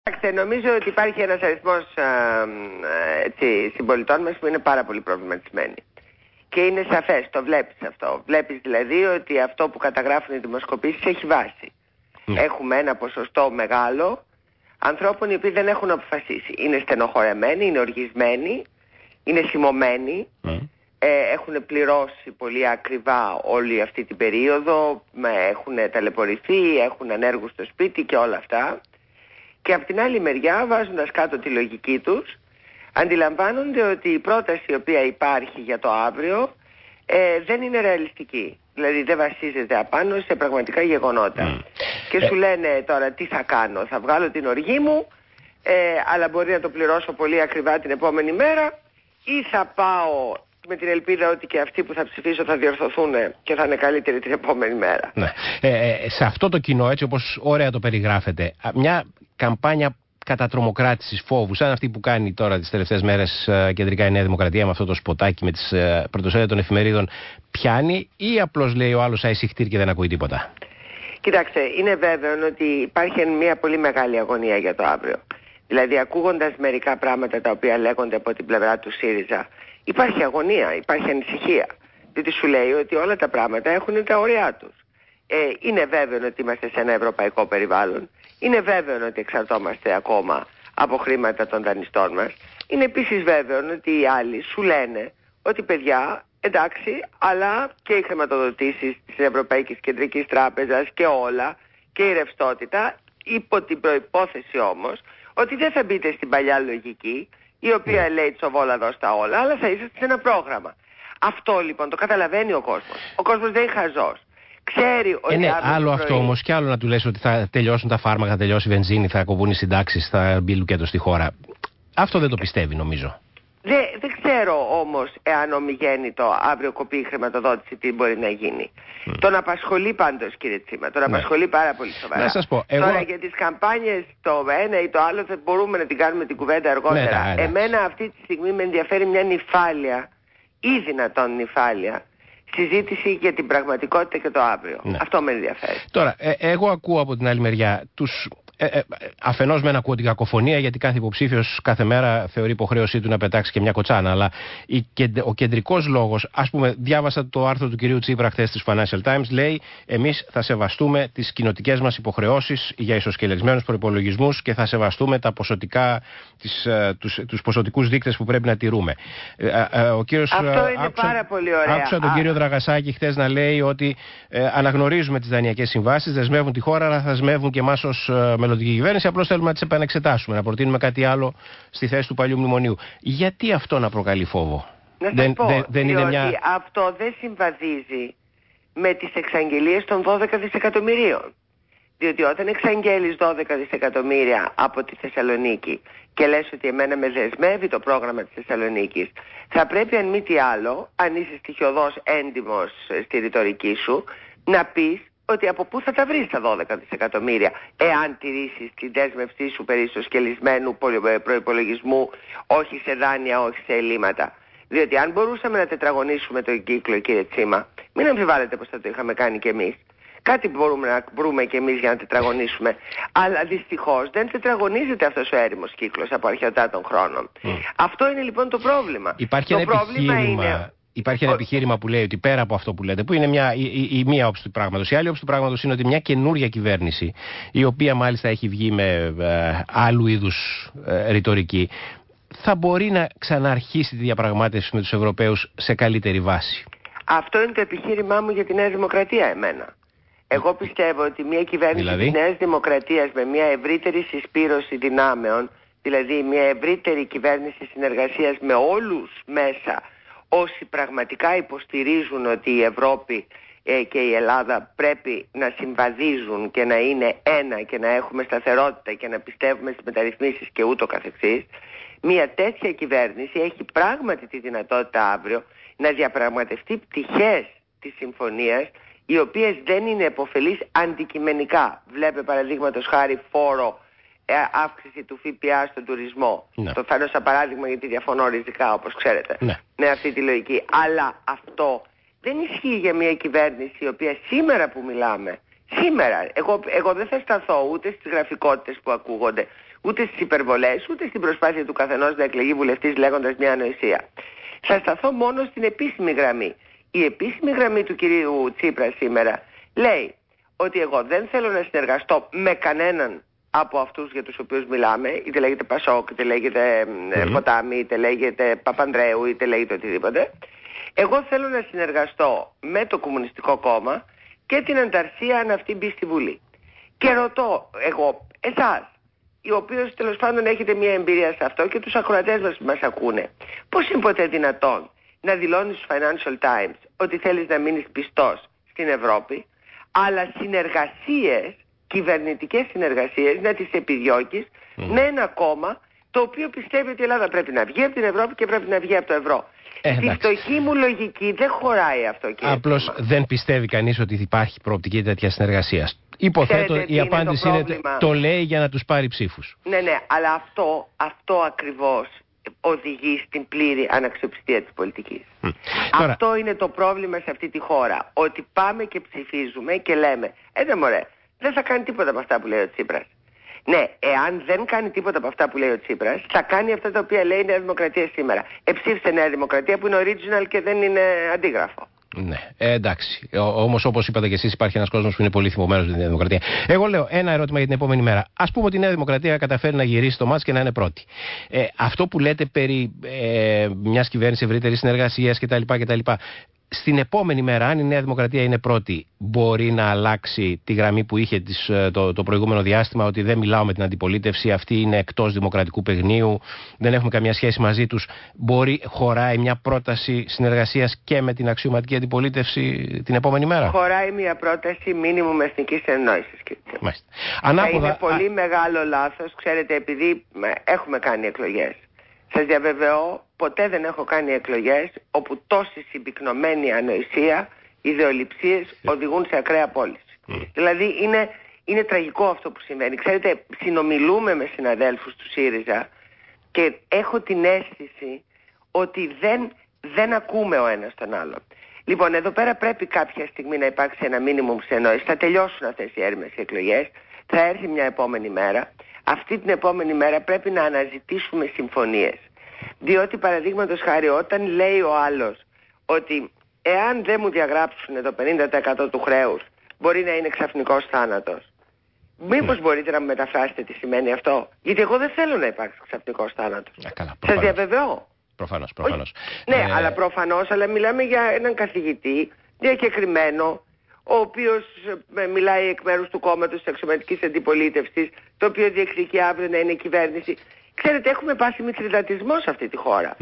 Νομίζω ότι υπάρχει ένας αριθμός συμπολιτών μας που είναι πάρα πολύ προβληματισμένοι. Και είναι σαφές, το βλέπεις αυτό. Βλέπεις δηλαδή ότι αυτό που καταγράφουν οι δημοσκοπήσεις έχει βάση. Έχουμε ένα ποσοστό μεγάλο ανθρώπων οι οποίοι δεν έχουν αποφασίσει. Είναι στενοχωρεμένοι, είναι οργισμένοι, είναι σημωμένοι, έχουν πληρώσει πολύ ακριβά όλη αυτή την περίοδο, έχουν ταλαιπωρηθεί, έχουν ανέργους στο σπίτι και όλα αυτά. Και από την άλλη μεριά, βάζοντας κάτω τη λογική τους, αντιλαμβάνονται ότι η πρόταση η οποία υπάρχει για το αύριο δεν είναι ρεαλιστική. Δηλαδή δεν βασίζεται απάνω σε πραγματικά γεγονότα. Και σου λένε τώρα τι θα κάνω, θα βγάλω την οργή μου, αλλά μπορεί να το πληρώσω πολύ ακριβά την επόμενη μέρα, ή θα πάω με την ελπίδα ότι και αυτοί που θα ψηφίσω θα διορθωθούν και θα είναι καλύτεροι την επόμενη μέρα. Ναι. Σε αυτό το κοινό, έτσι όπως ωραία το περιγράφετε, μια καμπάνια κατατρομοκράτησης φόβου, σαν αυτή που κάνει τώρα τις τελευταίες μέρες κεντρικά η Νέα Δημοκρατία με αυτό το σποτάκι με τις πρωτοσέλιδες των εφημερίδων, πιάνει ή απλώς λέει ο άλλος αϊσυχτήρ και δεν ακούει τίποτα? Κοιτάξτε, είναι βέβαιο ότι υπάρχει μια πολύ μεγάλη αγωνία για το αύριο. Δηλαδή, ακούγοντας μερικά πράγματα τα οποία λέγονται από την πλευρά του ΣΥΡΙΖΑ, υπάρχει αγωνία, υπάρχει ανησυχία. Διότι σου λέει ότι όλα τα πράγματα έχουν τα ωριά τους. Είναι βέβαιο ότι είμαστε σε ένα ευρωπαϊκό περιβάλλον. Είναι βέβαιο ότι εξαρτώμαστε ακόμα από χρήματα των δανειστών μας. Είναι επίσης βέβαιο ότι οι άλλοι σου λένε ότι παιδιά, εντάξει, αλλά και οι χρηματοδοτήσεις της Ευρωπαϊκής Κεντρικής Τράπεζας και όλα, και η ρευστότητα, υπό την προϋπόθεση όμως ότι δεν θα μπείτε στην παλιά λογική, η οποία λέει τσοβόλα δώστα όλα, αλλά θα είσαστε σε ένα πρόγραμμα. Αυτό λοιπόν το καταλαβαίνει ο κόσμος. Ο κόσμος δεν είναι χαζός. Ξέρει ότι είναι άλλο αυτό όμως, και άλλο να του λες ότι θα τελειώσουν τα φάρμακα, θα τελειώσει η βενζίνη, θα κοβούν οι συντάξεις, θα μπει λουκέτο στη χώρα. Αυτό δεν το πιστεύει, νομίζω. Δεν ξέρω όμως εάν ομιγέννητο αύριο κοπεί η χρηματοδότηση τι μπορεί να γίνει. Τον απασχολεί πάντως, κύριε Τσίμα, τον απασχολεί πάρα πολύ σοβαρά. Να σας πω, Τώρα για τις καμπάνιες το ένα ή το άλλο θα μπορούμε να την κάνουμε την κουβέντα αργότερα. Εμένα αυτή τη στιγμή με ενδιαφέρει μια νυφάλια ή δυνατόν νυφάλια συζήτηση για την πραγματικότητα και το αύριο. Αυτό με ενδιαφέρει. Τώρα, εγώ ακούω από την άλλη μεριά τους. Αφενός μεν ακούω την κακοφωνία, γιατί κάθε υποψήφιος κάθε μέρα θεωρεί υποχρέωσή του να πετάξει και μια κοτσάνα. Αλλά ο κεντρικός λόγος, ας πούμε, διάβασα το άρθρο του κυρίου Τσίπρα χθες στις Financial Times, λέει: εμείς θα σεβαστούμε τις κοινοτικές μας υποχρεώσεις για ισοσκελισμένους προϋπολογισμούς και θα σεβαστούμε τα ποσοτικά, τους ποσοτικούς δείκτες που πρέπει να τηρούμε. Αυτό είναι πάρα πολύ ωραία. Άκουσα τον κύριο Δραγασάκη χθες να λέει ότι αναγνωρίζουμε τις δανειακές συμβάσεις, δεσμεύουν τη χώρα, αλλά θα δεσμεύουν και εμάς ως μελλοντική κυβέρνηση. Απλώς θέλουμε να τις επανεξετάσουμε, να προτείνουμε κάτι άλλο στη θέση του παλιού μνημονίου. Γιατί αυτό να προκαλεί φόβο? Δεν είναι μια... αυτό δεν συμβαδίζει με τις εξαγγελίες των 12 δισεκατομμυρίων. Διότι όταν εξαγγέλεις 12 δισεκατομμύρια από τη Θεσσαλονίκη και λες ότι εμένα με δεσμεύει το πρόγραμμα της Θεσσαλονίκης, θα πρέπει αν μη τι άλλο, αν είσαι στοιχειωδώς έντιμος στη ρητορική σου, να πεις ότι από πού θα τα βρεις τα 12 δισεκατομμύρια εάν τηρήσεις την δέσμευσή σου περί ισοσκελισμένου προϋπολογισμού, όχι σε δάνεια, όχι σε ελλείμματα. Διότι αν μπορούσαμε να τετραγωνίσουμε τον κύκλο, κύριε Τσίμα, μην αμφιβάλλετε πως θα το είχαμε κάνει κι εμείς. Κάτι μπορούμε να βρούμε κι εμείς για να τετραγωνίσουμε. Αλλά δυστυχώς δεν τετραγωνίζεται αυτός ο έρημος κύκλος από αρχαιοτά των χρόνων. Αυτό είναι λοιπόν το πρόβλημα. Υπάρχει ένα επιχείρημα που λέει ότι πέρα από αυτό που λέτε, που είναι η μία όψη του πράγματος. Η άλλη όψη του πράγματος είναι ότι μια καινούρια κυβέρνηση, η οποία μάλιστα έχει βγει με άλλου είδους ρητορική, θα μπορεί να ξαναρχίσει τη διαπραγμάτευση με τους Ευρωπαίους σε καλύτερη βάση. Αυτό είναι το επιχείρημά μου για τη Νέα Δημοκρατία εμένα. Εγώ πιστεύω ότι μια κυβέρνηση της Νέας Δημοκρατίας με μια ευρύτερη συσπήρωση δυνάμεων, δηλαδή μια ευρύτερη κυβέρνηση συνεργασίας με όλους μέσα, όσοι πραγματικά υποστηρίζουν ότι η Ευρώπη και η Ελλάδα πρέπει να συμβαδίζουν και να είναι ένα και να έχουμε σταθερότητα και να πιστεύουμε στις μεταρρυθμίσεις και ούτω καθεξής, μια τέτοια κυβέρνηση έχει πράγματι τη δυνατότητα αύριο να διαπραγματευτεί πτυχές της συμφωνίας οι οποίες δεν είναι επωφελείς αντικειμενικά. Βλέπε παραδείγματος χάρη φόρο, αύξηση του ΦΠΑ στον τουρισμό. Το φέρνω σαν παράδειγμα γιατί διαφωνώ ριζικά, όπως ξέρετε, με αυτή τη λογική. Αλλά αυτό δεν ισχύει για μια κυβέρνηση η οποία σήμερα που μιλάμε, σήμερα, εγώ δεν θα σταθώ ούτε στις γραφικότητες που ακούγονται, ούτε στις υπερβολές, ούτε στην προσπάθεια του καθενός να εκλεγεί βουλευτής λέγοντας μια ανοησία. Θα σταθώ μόνο στην επίσημη γραμμή. Η επίσημη γραμμή του κυρίου Τσίπρα σήμερα λέει ότι εγώ δεν θέλω να συνεργαστώ με κανέναν από αυτούς για τους οποίους μιλάμε, είτε λέγεται Πασόκ, είτε λέγεται Ποτάμι, είτε λέγεται Παπανδρέου, είτε λέγεται οτιδήποτε. Εγώ θέλω να συνεργαστώ με το Κομμουνιστικό Κόμμα και την Ανταρσία αν αυτή μπει στη Βουλή. Και ρωτώ εγώ εσάς, οι οποίοι τέλος πάντων έχετε μια εμπειρία σε αυτό και τους ακροατές μας που μας ακούνε, πώς είναι ποτέ δυνατόν να δηλώνεις στους Financial Times ότι θέλεις να μείνεις πιστός στην Ευρώπη, αλλά συνεργασίες, κυβερνητικές συνεργασίες, να τις επιδιώκεις με ένα κόμμα το οποίο πιστεύει ότι η Ελλάδα πρέπει να βγει από την Ευρώπη και πρέπει να βγει από το ευρώ. Στη φτωχή μου λογική δεν χωράει αυτό, κύριε. Απλώς δεν πιστεύει κανείς ότι υπάρχει προοπτική τέτοια συνεργασίας. Υποθέτω η απάντηση είναι το λέει για να τους πάρει ψήφους. Ναι, αλλά αυτό ακριβώς οδηγεί στην πλήρη αναξιοπιστία της πολιτικής. Αυτό είναι το πρόβλημα σε αυτή τη χώρα. Ότι πάμε και ψηφίζουμε και λέμε μωρέ, δεν θα κάνει τίποτα από αυτά που λέει ο Τσίπρας. Ναι, εάν δεν κάνει τίποτα από αυτά που λέει ο Τσίπρας, θα κάνει αυτά τα οποία λέει η Νέα Δημοκρατία σήμερα. Ψήφισε Νέα Δημοκρατία που είναι original και δεν είναι αντίγραφο. Ναι, εντάξει. Όμως, όπως είπατε και εσείς, υπάρχει ένας κόσμος που είναι πολύ θυμωμένος με τη Νέα Δημοκρατία. Εγώ λέω ένα ερώτημα για την επόμενη μέρα. Ας πούμε ότι η Νέα Δημοκρατία καταφέρει να γυρίσει το μάτς και να είναι πρώτη. Αυτό που λέτε περί μιας κυβέρνησης ευρύτερης συνεργασίας κτλ. Στην επόμενη μέρα, αν η Νέα Δημοκρατία είναι πρώτη, μπορεί να αλλάξει τη γραμμή που είχε το προηγούμενο διάστημα, ότι δεν μιλάω με την αντιπολίτευση, αυτή είναι εκτός δημοκρατικού παιγνίου, δεν έχουμε καμία σχέση μαζί τους. Χωράει μια πρόταση συνεργασίας και με την αξιωματική αντιπολίτευση την επόμενη μέρα? Χωράει μια πρόταση μίνιμουμ εθνικής εννόησης. Ανάποδα... Είναι πολύ μεγάλο λάθος, ξέρετε, επειδή έχουμε κάνει εκλογές. Σας διαβεβαιώ, ποτέ δεν έχω κάνει εκλογές όπου τόση συμπυκνωμένη ανοησία, ιδεολειψίες οδηγούν σε ακραία πώληση. Δηλαδή είναι τραγικό αυτό που συμβαίνει. Ξέρετε, συνομιλούμε με συναδέλφους του ΣΥΡΙΖΑ και έχω την αίσθηση ότι δεν ακούμε ο ένας τον άλλον. Λοιπόν, εδώ πέρα πρέπει κάποια στιγμή να υπάρξει ένα μίνιμουμ συνεννόησης. Θα τελειώσουν αυτές οι έρημες εκλογές, θα έρθει μια επόμενη μέρα. Αυτή την επόμενη μέρα πρέπει να αναζητήσουμε συμφωνίες. Διότι παραδείγματος χάρη, όταν λέει ο άλλος ότι εάν δεν μου διαγράψουν το 50% του χρέους μπορεί να είναι ξαφνικός θάνατος, μήπως μπορείτε να μου μεταφράσετε τι σημαίνει αυτό? Γιατί εγώ δεν θέλω να υπάρξει ξαφνικός θάνατος. Σας διαβεβαιώ. Προφανώς. Ναι, αλλά προφανώς, αλλά μιλάμε για έναν καθηγητή διακεκριμένο, ο οποίος μιλάει εκ μέρους του κόμματος της αξιωματικής αντιπολίτευσης, το οποίο διεκδικεί αύριο να είναι κυβέρνηση. Ξέρετε, έχουμε πάσει μητριδατισμό σε αυτή τη χώρα.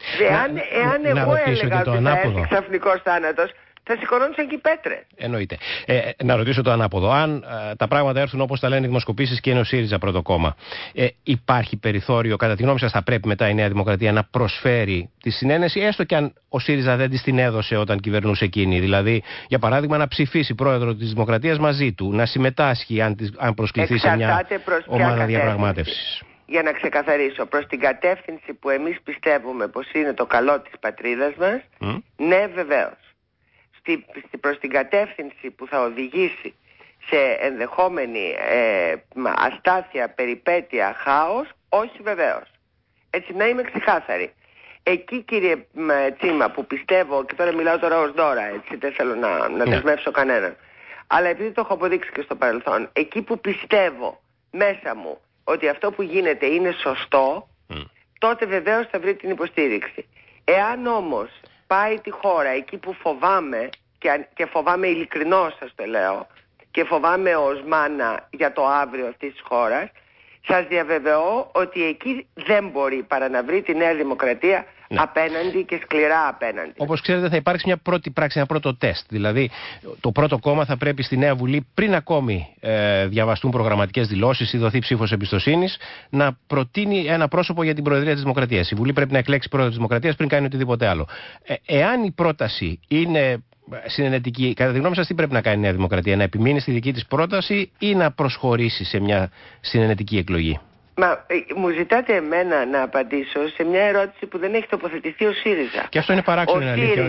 Εάν εγώ έλεγα ότι θα έρθει ξαφνικός θάνατος, θα σηκωνόντουσαν και οι πέτρες. Εννοείται. Να ρωτήσω το ανάποδο. Αν τα πράγματα έρθουν όπως τα λένε οι δημοσκοπήσεις και είναι ο ΣΥΡΙΖΑ πρώτο κόμμα, υπάρχει περιθώριο, κατά τη γνώμη σας, θα πρέπει μετά η Νέα Δημοκρατία να προσφέρει τη συνένεση, έστω και αν ο ΣΥΡΙΖΑ δεν της την έδωσε όταν κυβερνούσε εκείνη? Δηλαδή, για παράδειγμα, να ψηφίσει πρόεδρο της Δημοκρατίας μαζί του, να συμμετάσχει αν προσκληθεί σε μια ομάδα διαπραγμάτευσης. Για να ξεκαθαρίσω, προς την κατεύθυνση που εμείς πιστεύουμε πως είναι το καλό της πατρίδας μας, ναι, βεβαίως. Προς την κατεύθυνση που θα οδηγήσει σε ενδεχόμενη αστάθεια, περιπέτεια, χάος, όχι βεβαίως. Έτσι, να είμαι ξεκάθαρη. Εκεί, κύριε Τσίμα, που πιστεύω, και τώρα μιλάω τώρα ως δώρα, έτσι, δεν θέλω να δεσμεύσω κανέναν, αλλά επειδή το έχω αποδείξει και στο παρελθόν, εκεί που πιστεύω μέσα μου ότι αυτό που γίνεται είναι σωστό, τότε βεβαίως θα βρει την υποστήριξη. Εάν όμως πάει τη χώρα εκεί που φοβάμαι, και φοβάμαι ειλικρινώς σας το λέω, και φοβάμαι ως μάνα για το αύριο αυτής της χώρας, σας διαβεβαιώ ότι εκεί δεν μπορεί παρά να βρει τη Νέα Δημοκρατία απέναντι και σκληρά απέναντι. Όπως ξέρετε, θα υπάρξει μια πρώτη πράξη, ένα πρώτο τεστ. Δηλαδή, το πρώτο κόμμα θα πρέπει στη Νέα Βουλή, πριν ακόμη διαβαστούν προγραμματικές δηλώσεις ή δοθεί ψήφος εμπιστοσύνης, να προτείνει ένα πρόσωπο για την Προεδρία της Δημοκρατίας. Η Βουλή πρέπει να εκλέξει πρόεδρο της Δημοκρατίας πριν κάνει οτιδήποτε άλλο. Εάν η πρόταση είναι συνενετική, κατά τη γνώμη σας, τι πρέπει να κάνει η Νέα Δημοκρατία? Να επιμείνει στη δική της πρόταση ή να προσχωρήσει σε μια συνενετική εκλογή? Μου ζητάτε εμένα να απαντήσω σε μια ερώτηση που δεν έχει τοποθετηθεί ο ΣΥΡΙΖΑ. Και αυτό είναι παράξενο, αλήθεια.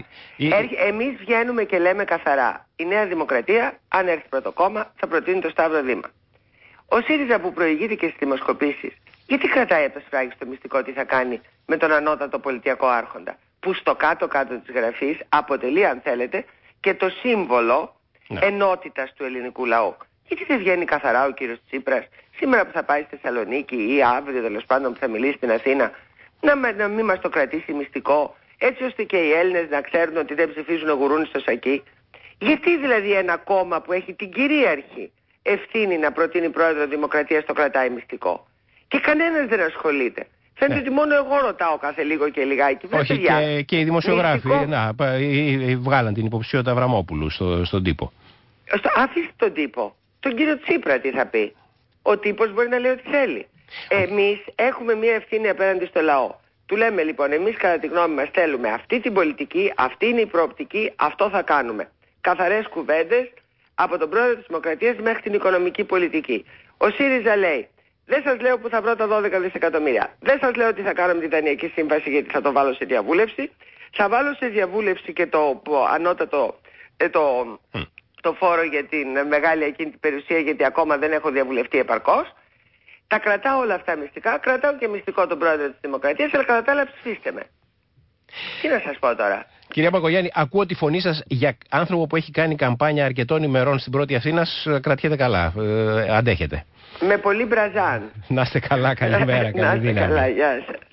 Εμείς βγαίνουμε και λέμε καθαρά: η Νέα Δημοκρατία, αν έρθει πρώτο κόμμα, θα προτείνει το Σταύρο Δήμα. Ο ΣΥΡΙΖΑ που προηγήθηκε στις δημοσκοπήσεις, γιατί κρατάει από το σφράγιστο μυστικό τι θα κάνει με τον ανώτατο πολιτιακό άρχοντα, που στο κάτω-κάτω της γραφής αποτελεί, αν θέλετε, και το σύμβολο ενότητας του ελληνικού λαού. Γιατί δεν βγαίνει καθαρά ο κύριος Τσίπρας σήμερα που θα πάει στη Θεσσαλονίκη ή αύριο τέλος πάντων που θα μιλήσει στην Αθήνα, να μην μας το κρατήσει μυστικό, έτσι ώστε και οι Έλληνες να ξέρουν ότι δεν ψηφίζουν γουρούνι στο σακί? Γιατί δηλαδή ένα κόμμα που έχει την κυρίαρχη ευθύνη να προτείνει πρόεδρο Δημοκρατίας το κρατάει μυστικό? Και κανένας δεν ασχολείται. Φαίνεται ότι μόνο εγώ ρωτάω κάθε λίγο και λιγάκι. Όχι, και οι δημοσιογράφοι βγάλαν την υποψηφιότητα Αβραμόπουλου στον τύπο. Αφήστε τον τύπο. Τον κύριο Τσίπρα τι θα πει? Ο τύπος μπορεί να λέει ό,τι θέλει. Εμείς έχουμε μια ευθύνη απέναντι στο λαό. Του λέμε λοιπόν, εμείς κατά τη γνώμη μας θέλουμε αυτή την πολιτική, αυτή είναι η προοπτική, αυτό θα κάνουμε. Καθαρές κουβέντες από τον πρόεδρο της Δημοκρατίας μέχρι την οικονομική πολιτική. Ο ΣΥΡΙΖΑ λέει, δεν σας λέω που θα βρω τα 12 δισεκατομμύρια. Δεν σας λέω τι θα κάνω με την Δανειακή Σύμβαση γιατί θα το βάλω σε διαβούλευση. Θα βάλω σε διαβούλευση και το ανώτατο το φόρο για την μεγάλη ακίνητη περιουσία γιατί ακόμα δεν έχω διαβουλευτεί επαρκώς. Τα κρατάω όλα αυτά μυστικά. Κρατάω και μυστικό τον πρόεδρο της Δημοκρατίας, αλλά κατά τα άλλα ψηφίστε με. Τι να σας πω τώρα. Κυρία Μπακογιάννη, ακούω τη φωνή σας για άνθρωπο που έχει κάνει καμπάνια αρκετών ημερών στην πρώτη Αθήνας. Κρατιέται καλά. Αντέχετε. Με πολύ μπραζάν. Να είστε καλά, καλημέρα. Να είστε καλά, γεια σας.